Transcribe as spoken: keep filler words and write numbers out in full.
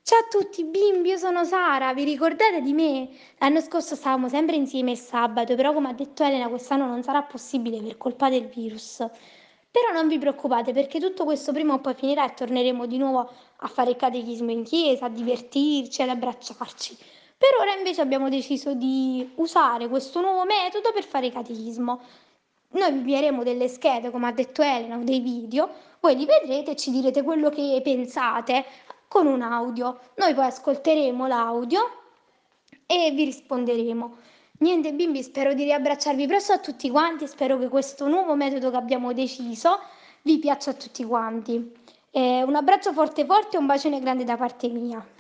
Ciao a tutti bimbi, io sono Sara, vi ricordate di me? L'anno scorso stavamo sempre insieme il sabato, però come ha detto Elena quest'anno non sarà possibile per colpa del virus. Però non vi preoccupate perché tutto questo prima o poi finirà e torneremo di nuovo a fare il catechismo in chiesa, a divertirci, ad abbracciarci. Per ora invece abbiamo deciso di usare questo nuovo metodo per fare il catechismo. Noi vi invieremo delle schede, come ha detto Elena, o dei video, voi li vedrete e ci direte quello che pensate con un audio. Noi poi ascolteremo l'audio e vi risponderemo. Niente bimbi, spero di riabbracciarvi presto a tutti quanti, spero che questo nuovo metodo che abbiamo deciso vi piaccia a tutti quanti. Eh, un abbraccio forte forte e un bacione grande da parte mia.